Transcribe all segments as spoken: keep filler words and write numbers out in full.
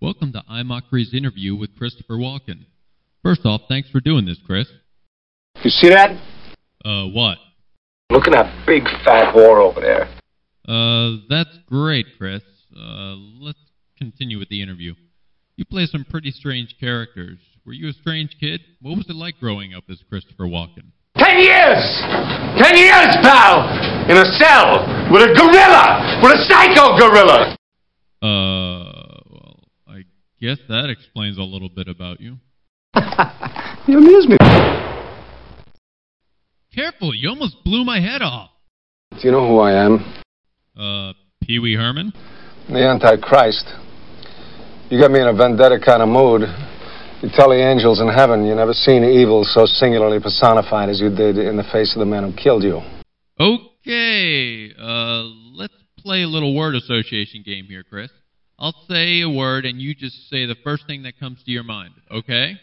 Welcome to iMockery's interview with Christopher Walken. First off, thanks for doing this, Chris. You see that? Uh, what? Look at that big fat whore over there. Uh, that's great, Chris. Uh, let's continue with the interview. You play some pretty strange characters. Were you a strange kid? What was it like growing up as Christopher Walken? Ten years! Ten years, pal! In a cell! With a gorilla! With a psycho gorilla! Uh, well, I guess that explains a little bit about you. You amuse me. Careful, you almost blew my head off. Do you know who I am? Uh, Pee Wee Herman? The Antichrist. You got me in a vendetta kind of mood. You tell the angels in heaven you never seen evil so singularly personified as you did in the face of the man who killed you. Okay, uh, let's play a little word association game here, Chris. I'll say a word and you just say the first thing that comes to your mind, okay?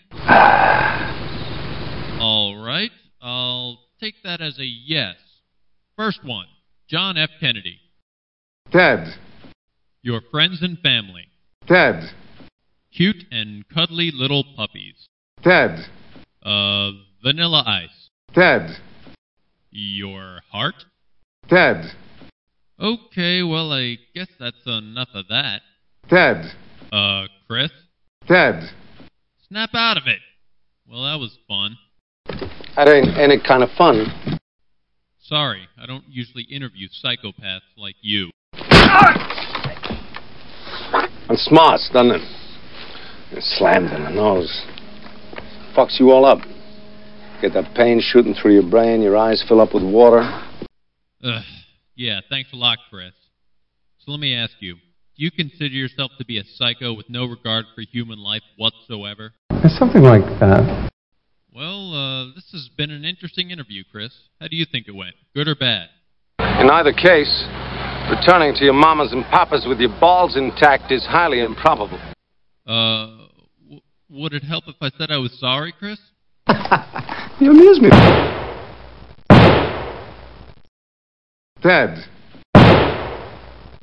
All right, I'll take that as a yes. First one, John F. Kennedy. Dead. Your friends and family. Dead. Cute and cuddly little puppies. Dead. Uh, Vanilla Ice. Dead. Your heart. Dead. Okay, well, I guess that's enough of that. Dead. Uh, Chris? Dead. Snap out of it. Well, that was fun. That ain't any kind of fun. Sorry, I don't usually interview psychopaths like you. And smarts, doesn't it? You're slammed in the nose. Fucks you all up. Get that pain shooting through your brain, your eyes fill up with water. Ugh, yeah, thanks a lot, Chris. So let me ask you, do you consider yourself to be a psycho with no regard for human life whatsoever? Something like that. Well, uh, this has been an interesting interview, Chris. How do you think it went? Good or bad? In either case, returning to your mamas and papas with your balls intact is highly improbable. Uh, w- would it help if I said I was sorry, Chris? You amuse me. Dead.